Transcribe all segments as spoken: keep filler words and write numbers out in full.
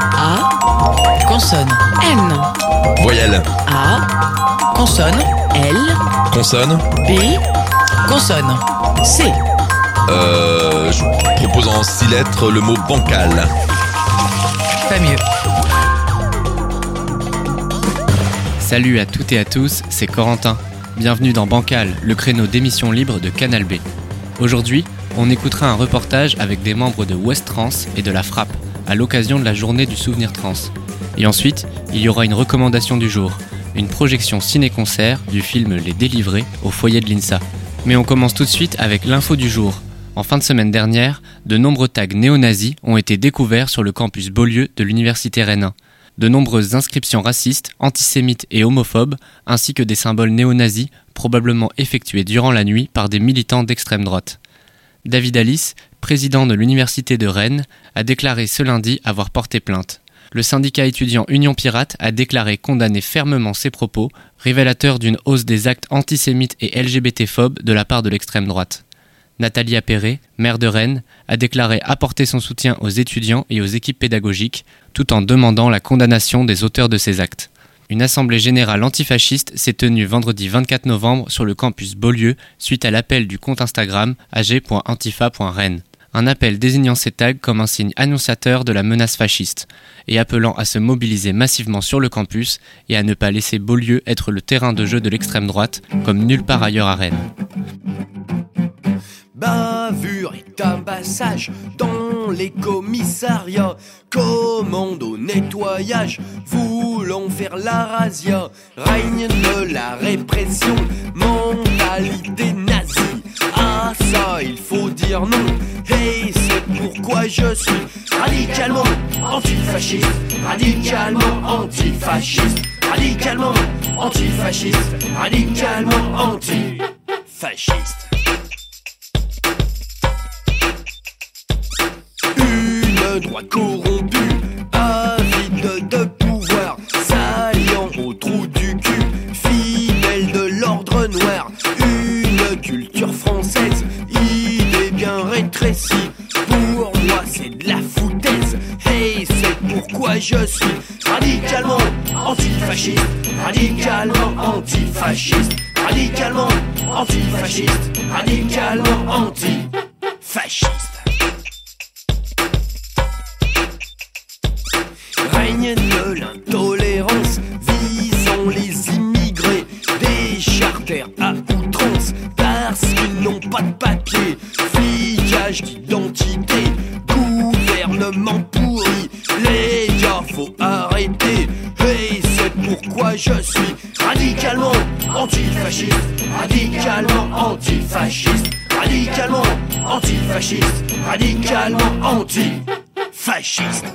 A. Consonne N. Voyelle. A. Consonne L. Consonne. B. Consonne C. Euh, je propose en six lettres le mot bancal. Pas mieux. Salut à toutes et à tous, c'est Corentin. Bienvenue dans Bancal, le créneau d'émission libre de Canal B. Aujourd'hui, on écoutera un reportage avec des membres de Ouest Trans et de la Frappe, à l'occasion de la journée du souvenir trans. Et ensuite, il y aura une recommandation du jour, une projection ciné-concert du film Les Délivrés au foyer de l'I N S A. Mais on commence tout de suite avec l'info du jour. En fin de semaine dernière, de nombreux tags néo-nazis ont été découverts sur le campus Beaulieu de l'université Rennes. De nombreuses inscriptions racistes, antisémites et homophobes, ainsi que des symboles néo-nazis, probablement effectués durant la nuit par des militants d'extrême droite. David Alice, président de l'université de Rennes, a déclaré ce lundi avoir porté plainte. Le syndicat étudiant Union Pirate a déclaré condamner fermement ces propos, révélateurs d'une hausse des actes antisémites et L G B T-phobes de la part de l'extrême droite. Nathalie Appéré, maire de Rennes, a déclaré apporter son soutien aux étudiants et aux équipes pédagogiques, tout en demandant la condamnation des auteurs de ces actes. Une assemblée générale antifasciste s'est tenue vendredi vingt-quatre novembre sur le campus Beaulieu suite à l'appel du compte Instagram a g point antifa point rennes. Un appel désignant ces tags comme un signe annonciateur de la menace fasciste et appelant à se mobiliser massivement sur le campus et à ne pas laisser Beaulieu être le terrain de jeu de l'extrême droite comme nulle part ailleurs à Rennes. Bavure et tabassage dans les commissariats, commande au nettoyage, voulons faire la razzia, règne de la répression, mentalité nazie. À ça il faut dire non, et c'est pourquoi je suis radicalement antifasciste, radicalement antifasciste, radicalement antifasciste, radicalement antifasciste. Une droite corrompue, avide de pouvoir, s'alliant au trou du cul, fidèle de l'ordre noir. Une culture française, idée bien rétrécie, pour moi c'est de la foutaise, et c'est pourquoi je suis radicalement antifasciste, radicalement antifasciste, radicalement antifasciste, radicalement antifasciste. Règne de l'intolérance, visant les immigrés, des charters à outrance, parce qu'ils n'ont pas de papier, flicage d'identité, gouvernement pourri, les gars faut arrêter, et c'est pourquoi je suis radicalement antifasciste, radicalement antifasciste, radicalement antifasciste, radicalement antifasciste.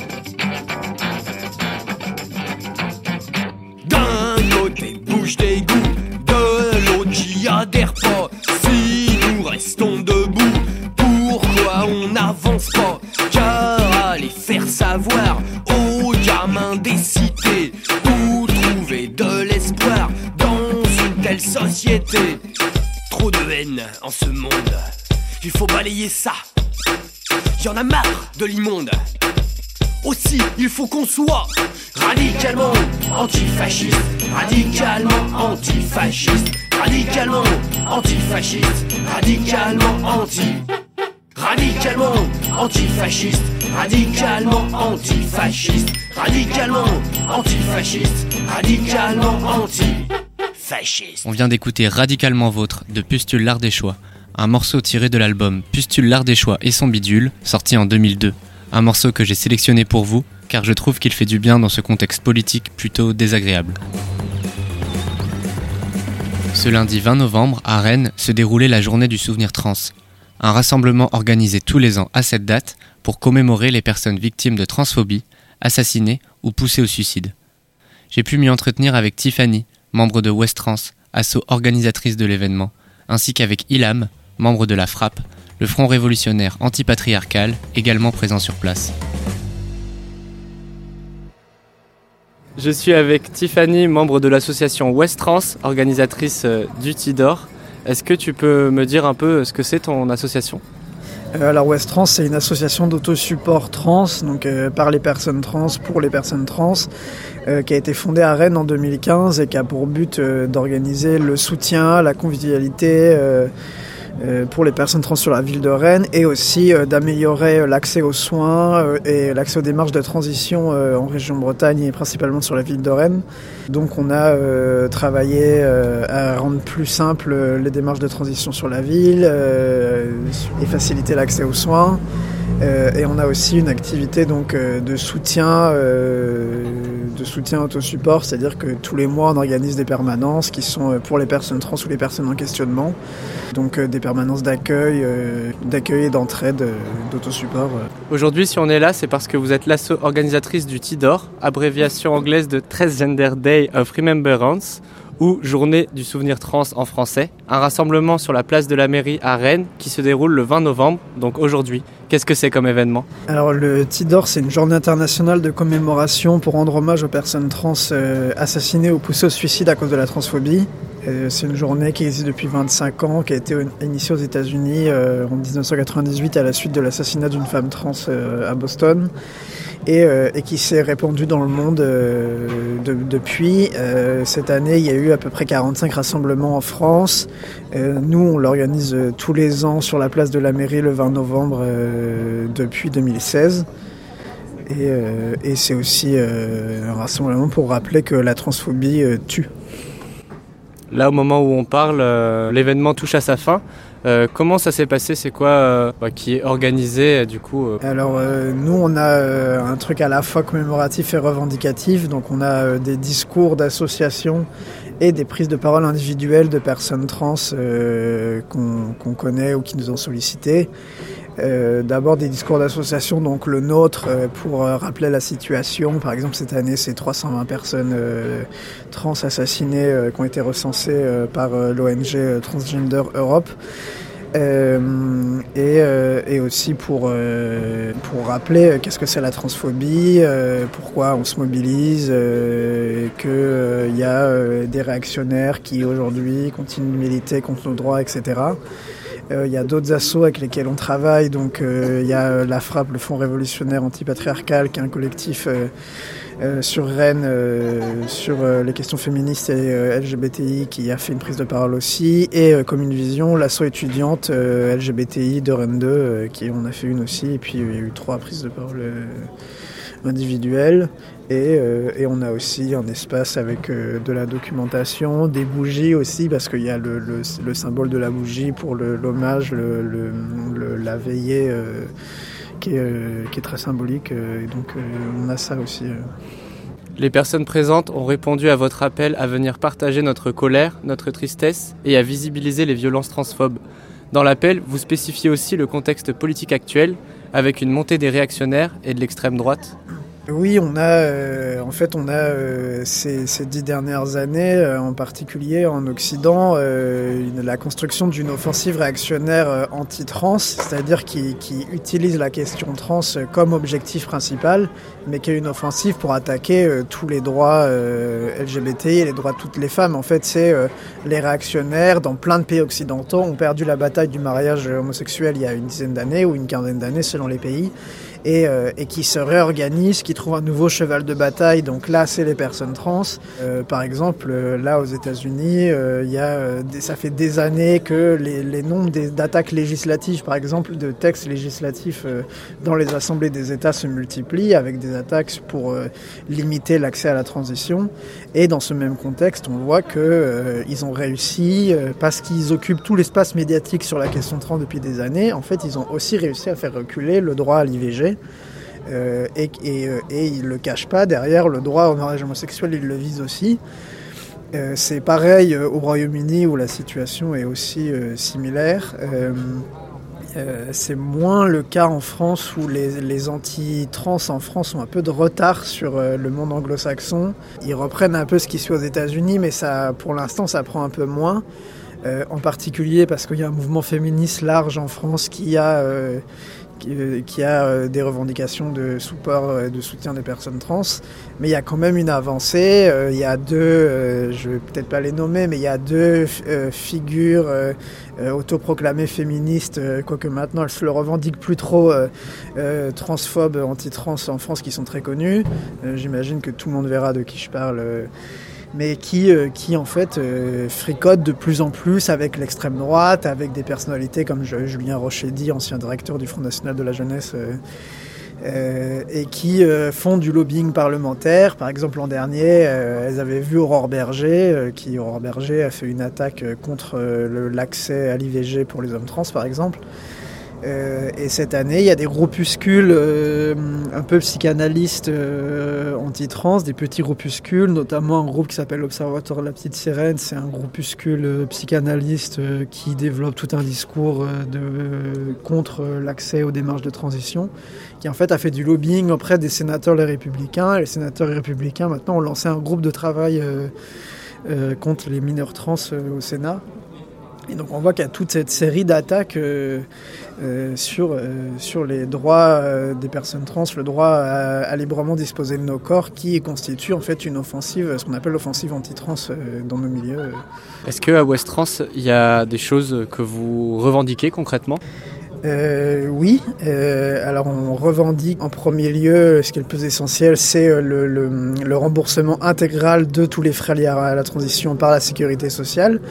Bouche d'égout, de l'autre j'y adhère pas. Si nous restons debout, pourquoi on n'avance pas? Car aller faire savoir aux gamins des cités où trouver de l'espoir dans une telle société. Trop de haine en ce monde, il faut balayer ça. Y'en a marre de l'immonde. Aussi, il faut qu'on soit radicalement antifasciste, radicalement antifasciste, radicalement antifasciste, radicalement anti, radicalement antifasciste, radicalement antifasciste, radicalement antifasciste, radicalement antifasciste. On vient d'écouter Radicalement Vôtre de Pustule l'Ardéchois, un morceau tiré de l'album Pustule l'Ardéchois et son bidule, sorti en deux mille deux. Un morceau que j'ai sélectionné pour vous, car je trouve qu'il fait du bien dans ce contexte politique plutôt désagréable. Ce lundi vingt novembre, à Rennes, se déroulait la journée du souvenir trans. Un rassemblement organisé tous les ans à cette date pour commémorer les personnes victimes de transphobie, assassinées ou poussées au suicide. J'ai pu m'y entretenir avec Tiffany, membre de Ouest Trans, asso organisatrice de l'événement, ainsi qu'avec Ilham, membre de la Frappe, le Front révolutionnaire antipatriarcal, également présent sur place. Je suis avec Tiffany, membre de l'association Ouest Trans, organisatrice du Tidor. Est-ce que tu peux me dire un peu ce que c'est ton association ? Euh, alors West Trans, c'est une association d'autosupport trans, donc euh, par les personnes trans, pour les personnes trans, euh, qui a été fondée à Rennes en deux mille quinze et qui a pour but euh, d'organiser le soutien, la convivialité euh, euh, pour les personnes trans sur la ville de Rennes et aussi euh, d'améliorer l'accès aux soins euh, et l'accès aux démarches de transition euh, en région Bretagne et principalement sur la ville de Rennes. Donc on a euh, travaillé euh, à rendre plus simple euh, les démarches de transition sur la ville euh, et faciliter l'accès aux soins. Euh, et on a aussi une activité donc, euh, de soutien, euh, de soutien autosupport, c'est-à-dire que tous les mois on organise des permanences qui sont pour les personnes trans ou les personnes en questionnement. Donc euh, des permanences d'accueil, euh, d'accueil et d'entraide, euh, d'autosupport. Euh. Aujourd'hui, si on est là, c'est parce que vous êtes l'asso organisatrice du T I D O R, abréviation anglaise de Transgender Day of Remembrance, ou Journée du souvenir trans en français, un rassemblement sur la place de la mairie à Rennes qui se déroule le vingt novembre, donc aujourd'hui. Qu'est-ce que c'est comme événement ? Alors le T I D O R, c'est une journée internationale de commémoration pour rendre hommage aux personnes trans euh, assassinées ou poussées au suicide à cause de la transphobie. Euh, c'est une journée qui existe depuis vingt-cinq ans, qui a été initiée aux États-Unis euh, en dix-neuf cent quatre-vingt-dix-huit à la suite de l'assassinat d'une femme trans euh, à Boston. Et, euh, et qui s'est répandue dans le monde euh, de, depuis. Euh, cette année, il y a eu à peu près quarante-cinq rassemblements en France. Euh, nous, on l'organise euh, tous les ans sur la place de la mairie le vingt novembre euh, depuis deux mille seize. Et, euh, et c'est aussi euh, un rassemblement pour rappeler que la transphobie euh, tue. Là, au moment où on parle, euh, l'événement touche à sa fin. Euh, comment ça s'est passé ? C'est quoi euh, bah, qui est organisé du coup euh... Alors euh, nous on a euh, un truc à la fois commémoratif et revendicatif, donc on a euh, des discours d'associations et des prises de parole individuelles de personnes trans euh, qu'on, qu'on connaît ou qui nous ont sollicité. Euh, d'abord des discours d'association, donc le nôtre euh, pour euh, rappeler la situation. Par exemple cette année c'est trois cent vingt personnes euh, trans assassinées euh, qui ont été recensées euh, par euh, l'O N G euh, Transgender Europe. Euh, et, euh, et aussi pour, euh, pour rappeler euh, qu'est-ce que c'est la transphobie, euh, pourquoi on se mobilise, euh, qu'il euh, y a euh, des réactionnaires qui aujourd'hui continuent de militer contre nos droits, et cetera. Il euh, y a d'autres assos avec lesquels on travaille, donc il euh, y a euh, la Frappe, le Fonds révolutionnaire antipatriarcal, qui est un collectif euh, euh, sur Rennes, euh, sur euh, les questions féministes et euh, L G B T I, qui a fait une prise de parole aussi, et euh, Commune Vision, l'asso étudiante euh, L G B T I de Rennes deux, euh, qui on a fait une aussi, et puis il y a eu trois prises de parole euh, individuelles. Et, euh, et on a aussi un espace avec euh, de la documentation, des bougies aussi, parce qu'il y a le, le, le symbole de la bougie pour le, l'hommage, le, le, le, la veillée, euh, qui, est, euh, qui est très symbolique. Euh, et donc euh, on a ça aussi. Euh. Les personnes présentes ont répondu à votre appel à venir partager notre colère, notre tristesse et à visibiliser les violences transphobes. Dans l'appel, vous spécifiez aussi le contexte politique actuel, avec une montée des réactionnaires et de l'extrême droite. Oui, on a, euh, en fait, on a euh, ces, ces dix dernières années, euh, en particulier en Occident, euh, une, la construction d'une offensive réactionnaire euh, anti-trans, c'est-à-dire qui, qui utilise la question trans comme objectif principal, mais qui est une offensive pour attaquer euh, tous les droits euh, L G B T I et les droits de toutes les femmes. En fait, c'est euh, les réactionnaires dans plein de pays occidentaux ont perdu la bataille du mariage homosexuel il y a une dizaine d'années ou une quinzaine d'années selon les pays. Et, euh, et qui se réorganisent, qui trouvent un nouveau cheval de bataille. Donc là, c'est les personnes trans. Euh, par exemple, euh, là aux États-Unis, euh, y a, euh, des, ça fait des années que les, les nombres des, d'attaques législatives, par exemple, de textes législatifs euh, dans les assemblées des États se multiplient, avec des attaques pour euh, limiter l'accès à la transition. Et dans ce même contexte, on voit que euh, ils ont réussi, euh, parce qu'ils occupent tout l'espace médiatique sur la question trans depuis des années. En fait, ils ont aussi réussi à faire reculer le droit à l'I V G. Euh, et, et, et ils ne le cachent pas, derrière le droit au mariage homosexuel, ils le visent aussi. Euh, c'est pareil euh, au Royaume-Uni où la situation est aussi euh, similaire. Euh, euh, c'est moins le cas en France où les, les anti-trans en France ont un peu de retard sur euh, le monde anglo-saxon. Ils reprennent un peu ce qui se fait aux États-Unis, mais ça, pour l'instant ça prend un peu moins. Euh, en particulier parce qu'il y a un mouvement féministe large en France qui a... Euh, qui, qui a euh, des revendications de support, euh, de soutien des personnes trans, mais il y a quand même une avancée. Euh, il y a deux, euh, je vais peut-être pas les nommer, mais il y a deux euh, figures euh, euh, autoproclamées féministes, euh, quoique maintenant elles se le revendiquent plus trop, euh, euh, transphobes, anti-trans en France, qui sont très connues. Euh, j'imagine que tout le monde verra de qui je parle. Euh, mais qui, euh, qui en fait euh, fricotent de plus en plus avec l'extrême droite, avec des personnalités comme Julien Rochedi, ancien directeur du Front National de la Jeunesse, euh, euh, et qui euh, font du lobbying parlementaire. Par exemple, l'an dernier, euh, elles avaient vu Aurore Berger, euh, qui Aurore Berger a fait une attaque contre euh, le, l'accès à l'I V G pour les hommes trans, par exemple. Euh, et cette année, il y a des groupuscules euh, un peu psychanalystes euh, anti-trans, des petits groupuscules, notamment un groupe qui s'appelle l'Observatoire de la Petite Sirène. C'est un groupuscule euh, psychanalyste euh, qui développe tout un discours euh, de, euh, contre l'accès aux démarches de transition, qui en fait a fait du lobbying auprès des sénateurs les Républicains. Et les sénateurs les Républicains maintenant ont lancé un groupe de travail euh, euh, contre les mineurs trans euh, au Sénat. Et donc on voit qu'il y a toute cette série d'attaques euh, euh, sur, euh, sur les droits euh, des personnes trans, le droit à, à librement disposer de nos corps, qui constitue en fait une offensive, ce qu'on appelle l'offensive anti-trans euh, dans nos milieux. Est-ce qu'à Ouest Trans, il y a des choses que vous revendiquez concrètement ? Euh, oui, euh, alors on revendique en premier lieu, ce qui est le plus essentiel, c'est le, le, le remboursement intégral de tous les frais liés à la transition par la sécurité sociale.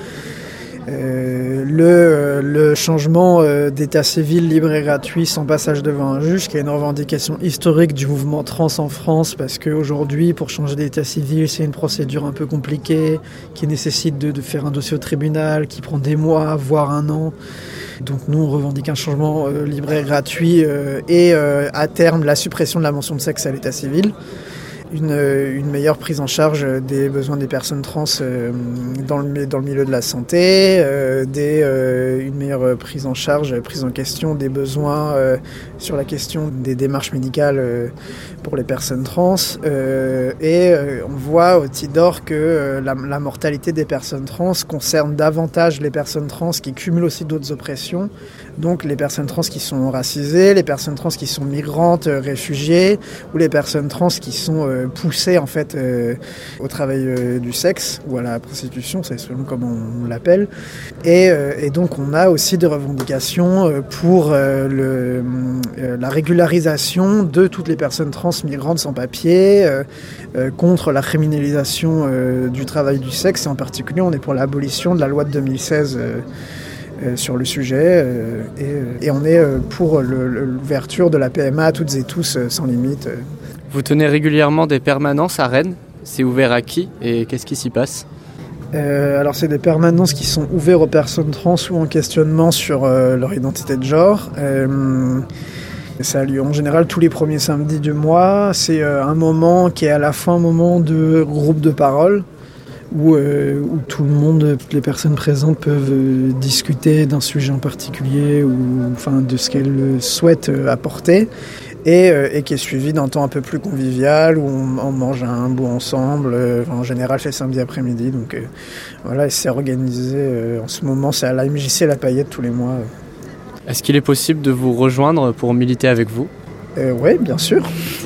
Euh, le, le changement euh, d'état civil libre et gratuit sans passage devant un juge, qui est une revendication historique du mouvement trans en France, parce qu'aujourd'hui, pour changer d'état civil, c'est une procédure un peu compliquée, qui nécessite de, de faire un dossier au tribunal, qui prend des mois, voire un an. Donc nous, on revendique un changement euh, libre et gratuit euh, et euh, à terme, la suppression de la mention de sexe à l'état civil. Une, une meilleure prise en charge des besoins des personnes trans euh, dans, le, dans le milieu de la santé, euh, des, euh, une meilleure prise en charge, prise en question des besoins euh, sur la question des démarches médicales euh, pour les personnes trans. Euh, et euh, on voit au Tidor que euh, la, la mortalité des personnes trans concerne davantage les personnes trans qui cumulent aussi d'autres oppressions, donc les personnes trans qui sont racisées, les personnes trans qui sont migrantes, euh, réfugiées, ou les personnes trans qui sont euh, poussées en fait euh, au travail euh, du sexe ou à la prostitution, c'est selon comment on l'appelle. Et, euh, et donc on a aussi des revendications euh, pour euh, le, euh, la régularisation de toutes les personnes trans migrantes sans papier, euh, euh, contre la criminalisation euh, du travail du sexe, et en particulier on est pour l'abolition de la loi de deux mille seize euh, Euh, sur le sujet euh, et, et on est euh, pour le, l'ouverture de la P M A à toutes et tous euh, sans limite. Vous tenez régulièrement des permanences à Rennes. C'est ouvert à qui et qu'est-ce qui s'y passe ? Euh, alors c'est des permanences qui sont ouvertes aux personnes trans ou en questionnement sur euh, leur identité de genre. Euh, ça a lieu en général tous les premiers samedis du mois. C'est euh, un moment qui est à la fois un moment de groupe de parole, Où, euh, où tout le monde, toutes les personnes présentes peuvent euh, discuter d'un sujet en particulier ou enfin, de ce qu'elles souhaitent euh, apporter, et, euh, et qui est suivi d'un temps un peu plus convivial où on, on mange un bout ensemble. Euh, en général, c'est samedi après-midi, donc euh, voilà, et c'est organisé euh, en ce moment, c'est à la M J C La Paillette tous les mois. Est-ce qu'il est possible de vous rejoindre pour militer avec vous ? Euh, oui, bien sûr.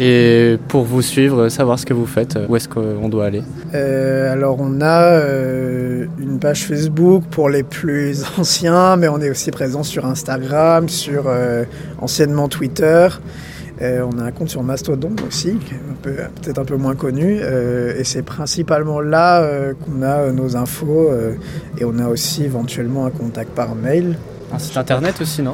Et pour vous suivre, savoir ce que vous faites, où est-ce qu'on doit aller ? euh, Alors on a euh, une page Facebook pour les plus anciens, mais on est aussi présent sur Instagram, sur euh, anciennement Twitter. Euh, on a un compte sur Mastodon aussi, qui est un peu, peut-être un peu moins connu. Euh, et c'est principalement là euh, qu'on a euh, nos infos. Euh, et on a aussi éventuellement un contact par mail. Un site internet aussi, non ?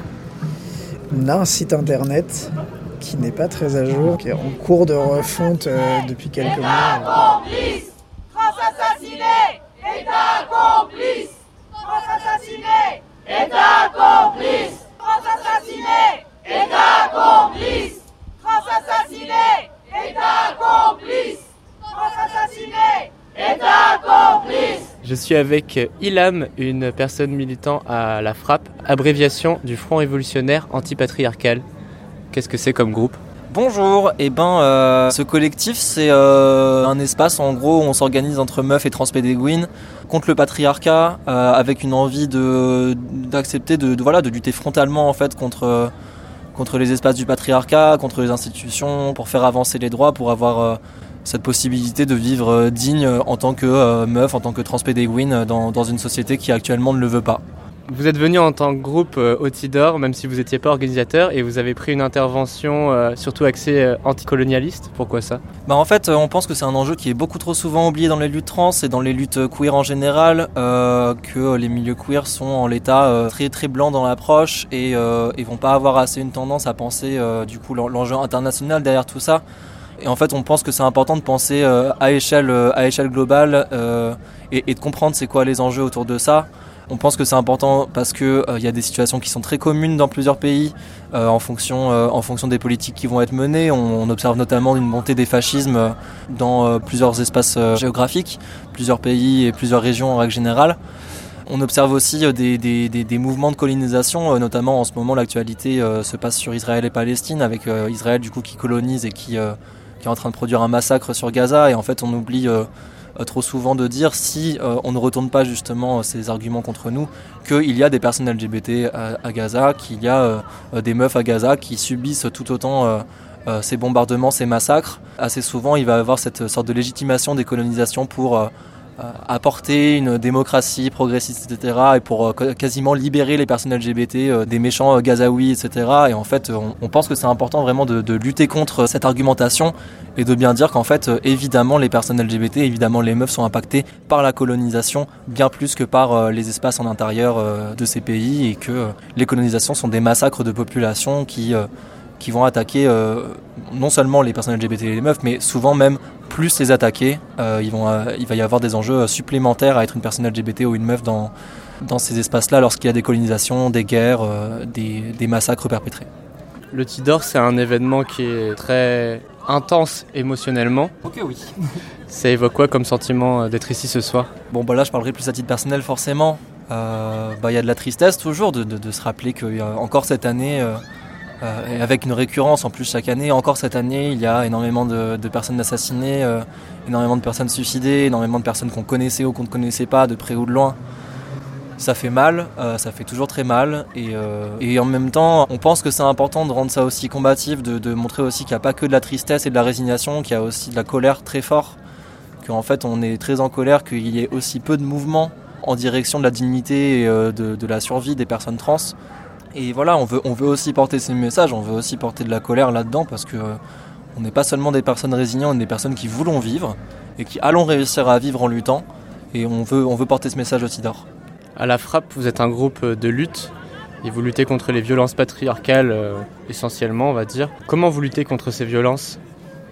On a un site internet qui n'est pas très à jour, qui est en cours de refonte euh, depuis quelques mois. État complice, France assassinée, État complice, France assassinée, État complice, France assassinée, État complice, France assassinée, État complice, France assassinée, État complice. Je suis avec Ilham, une personne militant à la FRAPP, abréviation du Front révolutionnaire antipatriarcal. Qu'est-ce que c'est comme groupe ? Bonjour, et eh ben euh, ce collectif c'est euh, un espace en gros où on s'organise entre meufs et transpédéguines contre le patriarcat, euh, avec une envie de d'accepter de, de voilà de lutter frontalement en fait contre contre les espaces du patriarcat, contre les institutions, pour faire avancer les droits, pour avoir euh, cette possibilité de vivre euh, digne en tant que euh, meuf, en tant que transpédéguine dans, dans une société qui actuellement ne le veut pas. Vous êtes venu en tant que groupe euh, au Tidor, même si vous n'étiez pas organisateur, et vous avez pris une intervention euh, surtout axée euh, anticolonialiste. Pourquoi ça ? Bah en fait, euh, on pense que c'est un enjeu qui est beaucoup trop souvent oublié dans les luttes trans et dans les luttes queer en général, euh, que les milieux queer sont en l'état euh, très très blancs dans l'approche et euh, ils vont pas avoir assez une tendance à penser euh, du coup l'enjeu international derrière tout ça. Et en fait, on pense que c'est important de penser euh, à échelle euh, à échelle globale euh, et, et de comprendre c'est quoi les enjeux autour de ça. On pense que c'est important parce que il euh, y a des situations qui sont très communes dans plusieurs pays euh, en fonction euh, en fonction des politiques qui vont être menées. On, on observe notamment une montée des fascismes dans euh, plusieurs espaces euh, géographiques, plusieurs pays et plusieurs régions en règle générale. On observe aussi euh, des, des, des, des mouvements de colonisation, euh, notamment en ce moment l'actualité euh, se passe sur Israël et Palestine, avec euh, Israël du coup qui colonise et qui, euh, qui est en train de produire un massacre sur Gaza. Et en fait, on oublie euh, trop souvent de dire, si euh, on ne retourne pas justement ces arguments contre nous, qu'il y a des personnes L G B T à, à Gaza, qu'il y a euh, des meufs à Gaza qui subissent tout autant euh, euh, ces bombardements, ces massacres. Assez souvent, il va y avoir cette sorte de légitimation des colonisations pour euh, apporter une démocratie progressiste, et cetera, et pour euh, quasiment libérer les personnes L G B T euh, des méchants euh, gazaouis, et cetera. Et en fait, on, on pense que c'est important vraiment de, de lutter contre cette argumentation et de bien dire qu'en fait, euh, évidemment, les personnes L G B T, évidemment, les meufs sont impactées par la colonisation bien plus que par euh, les espaces en intérieur euh, de ces pays, et que euh, les colonisations sont des massacres de population qui, euh, qui vont attaquer euh, non seulement les personnes L G B T et les meufs, mais souvent même plus les attaquer. Euh, ils vont, euh, il va y avoir des enjeux supplémentaires à être une personne L G B T ou une meuf dans, dans ces espaces-là lorsqu'il y a des colonisations, des guerres, euh, des, des massacres perpétrés. Le Tidor, c'est un événement qui est très intense émotionnellement. Ok, oui. Ça évoque quoi comme sentiment d'être ici ce soir ? Bon, bah là, je parlerai plus à titre personnel, forcément. Euh, bah, y a de la tristesse toujours de, de, de se rappeler qu'il y a encore cette année, euh, euh, et avec une récurrence en plus chaque année, encore cette année, il y a énormément de, de personnes assassinées, euh, énormément de personnes suicidées, énormément de personnes qu'on connaissait ou qu'on ne connaissait pas, de près ou de loin. Ça fait mal, euh, ça fait toujours très mal, et, euh, et en même temps, on pense que c'est important de rendre ça aussi combatif, de, de montrer aussi qu'il n'y a pas que de la tristesse et de la résignation, qu'il y a aussi de la colère très fort, qu'en fait on est très en colère qu'il y ait aussi peu de mouvements en direction de la dignité et euh, de, de la survie des personnes trans. Et voilà, on veut, on veut aussi porter ces messages, on veut aussi porter de la colère là-dedans, parce que euh, on n'est pas seulement des personnes résignantes, on est des personnes qui voulons vivre, et qui allons réussir à vivre en luttant, et on veut, on veut porter ce message au Tidor. À la Frappe, vous êtes un groupe de lutte et vous luttez contre les violences patriarcales euh, essentiellement, on va dire. Comment vous luttez contre ces violences ?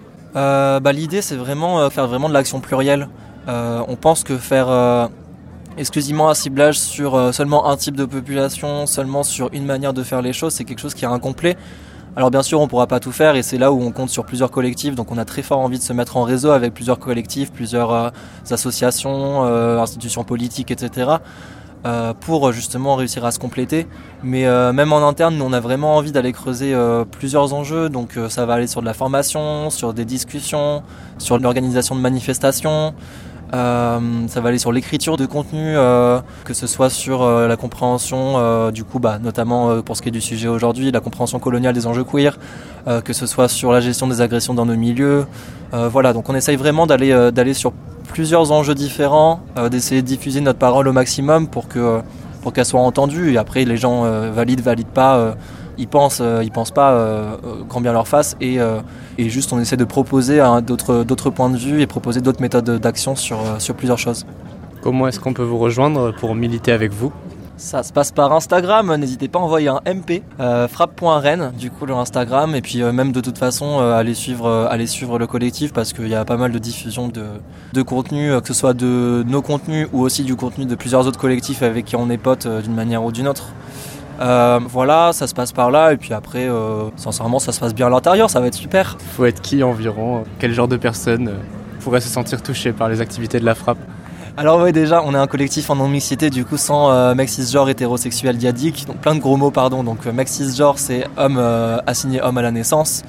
euh, bah, L'idée, c'est vraiment euh, faire vraiment de l'action plurielle. Euh, on pense que faire euh, exclusivement un ciblage sur euh, seulement un type de population, seulement sur une manière de faire les choses, c'est quelque chose qui est incomplet. Alors bien sûr, on ne pourra pas tout faire, et c'est là où on compte sur plusieurs collectifs. Donc on a très fort envie de se mettre en réseau avec plusieurs collectifs, plusieurs euh, associations, euh, institutions politiques, et cetera, Euh, pour justement réussir à se compléter. Mais euh, même en interne, nous on a vraiment envie d'aller creuser euh, plusieurs enjeux. Donc euh, ça va aller sur de la formation, sur des discussions, sur l'organisation de manifestations, euh, ça va aller sur l'écriture de contenu, euh, que ce soit sur euh, la compréhension euh, du coup bah, notamment euh, pour ce qui est du sujet aujourd'hui, la compréhension coloniale des enjeux queer, euh, que ce soit sur la gestion des agressions dans nos milieux. Euh, voilà, donc on essaye vraiment d'aller, euh, d'aller sur plusieurs enjeux différents, euh, d'essayer de diffuser notre parole au maximum pour que pour qu'elle soit entendue. Et après, les gens euh, valident, valident pas, euh, ils pensent, euh, ils pensent pas euh, grand bien leur face. Et, euh, et juste, on essaie de proposer hein, d'autres d'autres points de vue et proposer d'autres méthodes d'action sur euh, sur plusieurs choses. Comment est-ce qu'on peut vous rejoindre pour militer avec vous ? Ça se passe par Instagram, n'hésitez pas à envoyer un M P, euh, frappe point rennes, du coup, leur Instagram, et puis euh, même de toute façon, euh, allez, suivre, euh, allez suivre le collectif, parce qu'il y a pas mal de diffusion de, de contenu, euh, que ce soit de nos contenus ou aussi du contenu de plusieurs autres collectifs avec qui on est potes euh, d'une manière ou d'une autre. Euh, voilà, ça se passe par là, et puis après, euh, sincèrement, ça se passe bien à l'intérieur, ça va être super. Faut être qui environ ? Quel genre de personne pourrait se sentir touché par les activités de la Frappe ? Alors oui, déjà, on est un collectif en non-mixité, du coup, sans euh, mec cisgenre hétérosexuel diadique, donc plein de gros mots, pardon. Donc euh, mec cisgenre, c'est homme euh, assigné homme à la naissance.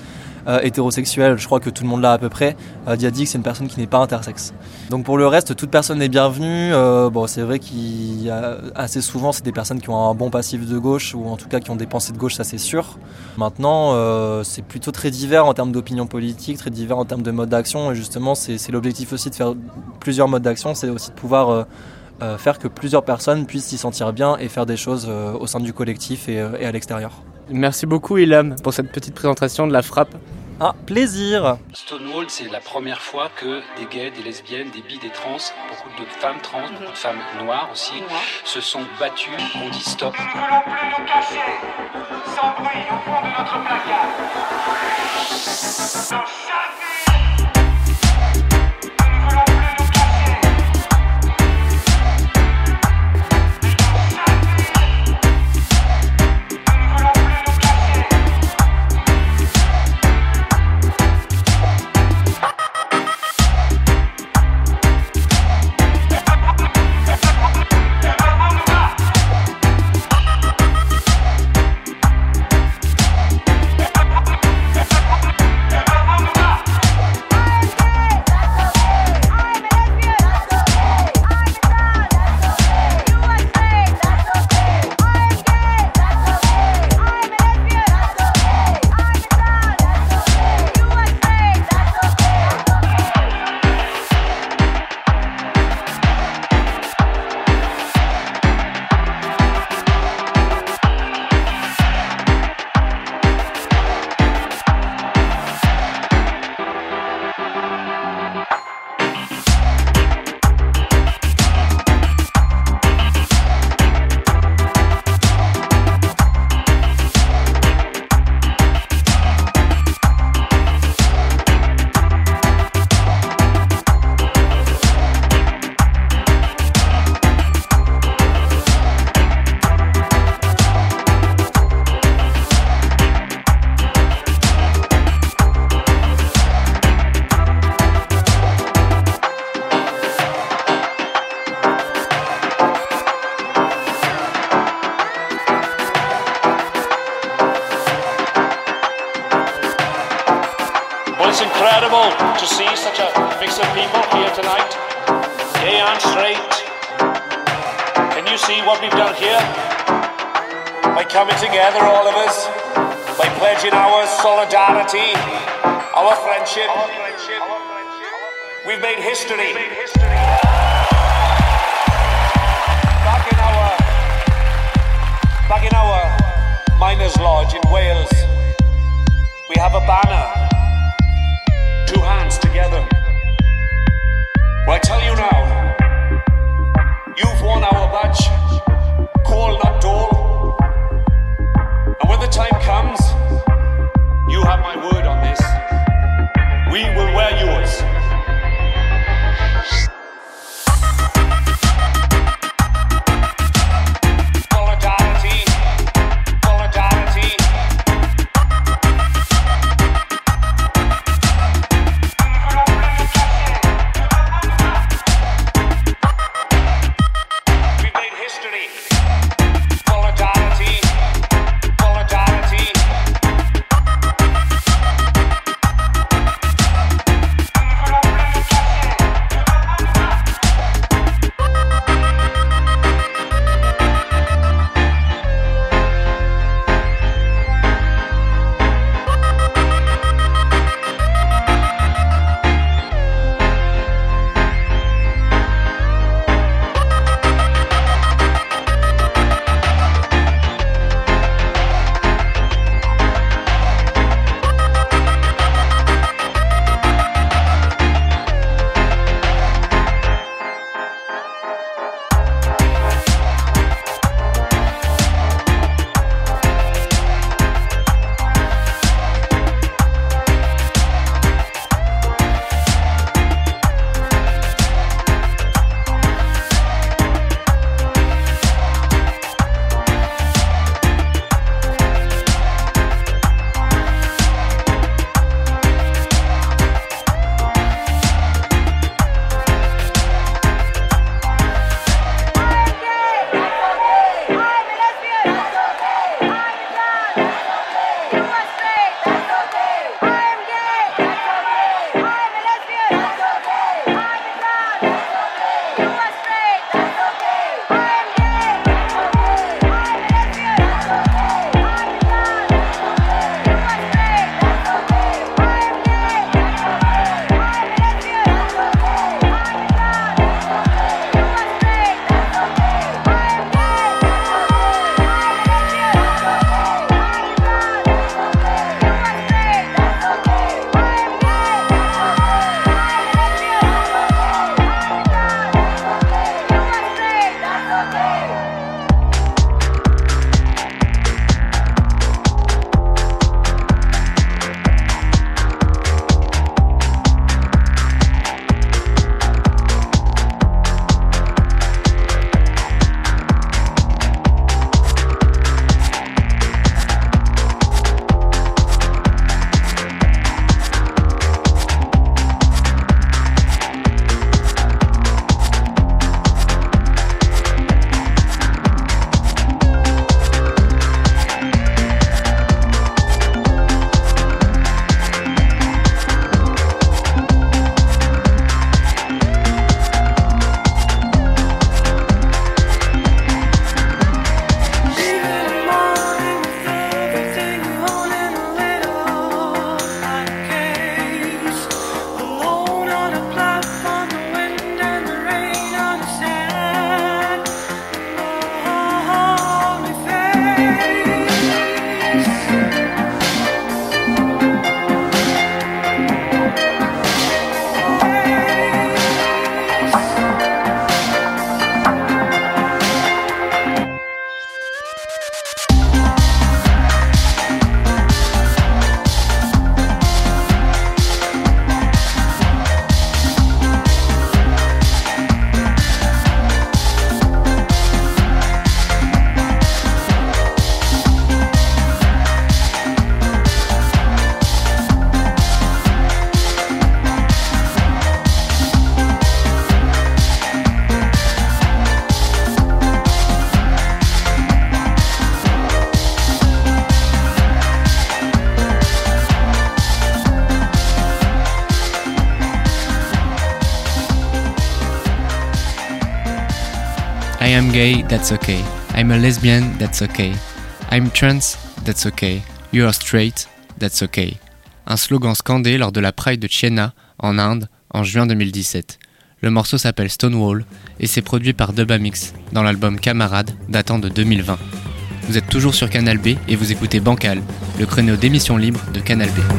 euh, hétérosexuel, je crois que tout le monde l'a à peu près, euh, Diadik c'est une personne qui n'est pas intersexe. Donc pour le reste, toute personne est bienvenue. Euh, bon, c'est vrai qu'il y a assez souvent c'est des personnes qui ont un bon passif de gauche ou en tout cas qui ont des pensées de gauche, ça c'est sûr. Maintenant, euh, c'est plutôt très divers en termes d'opinion politique, très divers en termes de mode d'action et justement c'est, c'est l'objectif aussi de faire plusieurs modes d'action, c'est aussi de pouvoir euh, euh, faire que plusieurs personnes puissent s'y sentir bien et faire des choses euh, au sein du collectif et, euh, et à l'extérieur. Merci beaucoup Ilham pour cette petite présentation de la frappe. Ah, plaisir. Stonewall, c'est la première fois que des gays, des lesbiennes, des bi, des trans, beaucoup de femmes trans, mm-hmm. beaucoup de femmes noires aussi, ouais. se sont battues, ont dit stop. Nous ne voulons plus nous cacher, sans bruit, au fond de notre placard. Dans chaque It's incredible to see such a mix of people here tonight, gay and straight. Can you see what we've done here? By coming together, all of us, by pledging our solidarity, our friendship. We've made history. Back in our, back in our miners' lodge in Wales, we have a banner. Two hands together. Well, I tell you now, you've won our badge, call not dole. And when the time comes, you have my word on this. We will wear yours. Solidarity, solidarity. am gay, that's okay. I'm a lesbian, that's okay. I'm trans, that's okay. You are straight, that's okay. Un slogan scandé lors de la Pride de Chienna, en Inde, en juin deux mille dix-sept. Le morceau s'appelle Stonewall et c'est produit par Dubamix dans l'album Camarade datant de deux mille vingt. Vous êtes toujours sur Canal B et vous écoutez Bancal, le créneau d'émission libre de Canal B.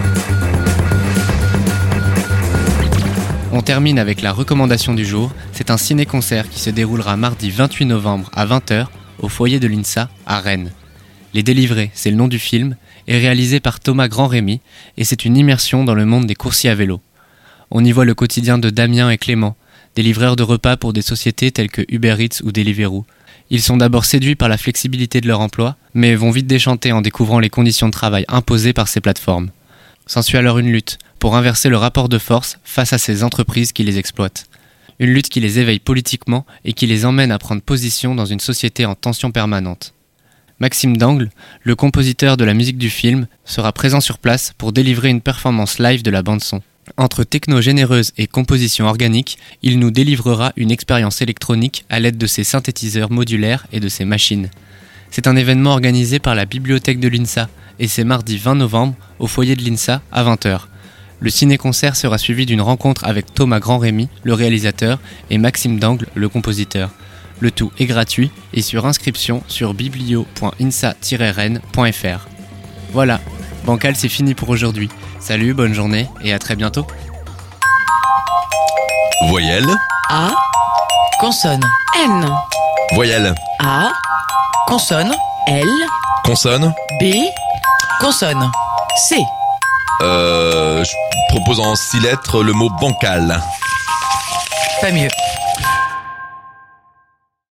On termine avec la recommandation du jour. C'est un ciné-concert qui se déroulera mardi vingt-huit novembre à vingt heures au foyer de l'I N S A à Rennes. Les Délivrés, c'est le nom du film, est réalisé par Thomas Grand-Rémy et c'est une immersion dans le monde des coursiers à vélo. On y voit le quotidien de Damien et Clément, des livreurs de repas pour des sociétés telles que Uber Eats ou Deliveroo. Ils sont d'abord séduits par la flexibilité de leur emploi, mais vont vite déchanter en découvrant les conditions de travail imposées par ces plateformes. S'ensuit alors une lutte pour inverser le rapport de force face à ces entreprises qui les exploitent. Une lutte qui les éveille politiquement et qui les emmène à prendre position dans une société en tension permanente. Maxime Dangle, le compositeur de la musique du film, sera présent sur place pour délivrer une performance live de la bande-son. Entre techno généreuse et composition organique, il nous délivrera une expérience électronique à l'aide de ses synthétiseurs modulaires et de ses machines. C'est un événement organisé par la bibliothèque de l'I N S A et c'est mardi vingt novembre au foyer de l'I N S A à vingt heures. Le ciné-concert sera suivi d'une rencontre avec Thomas Grand-Rémy, le réalisateur, et Maxime Dangle, le compositeur. Le tout est gratuit et sur inscription sur biblio point insa tiret rennes point f r. Voilà, Bancal c'est fini pour aujourd'hui. Salut, bonne journée et à très bientôt. Voyelle. A. Consonne. N. Voyelle. A. Consonne. L. Consonne. B. Consonne. C. Euh, je propose en six lettres le mot bancal. Pas mieux.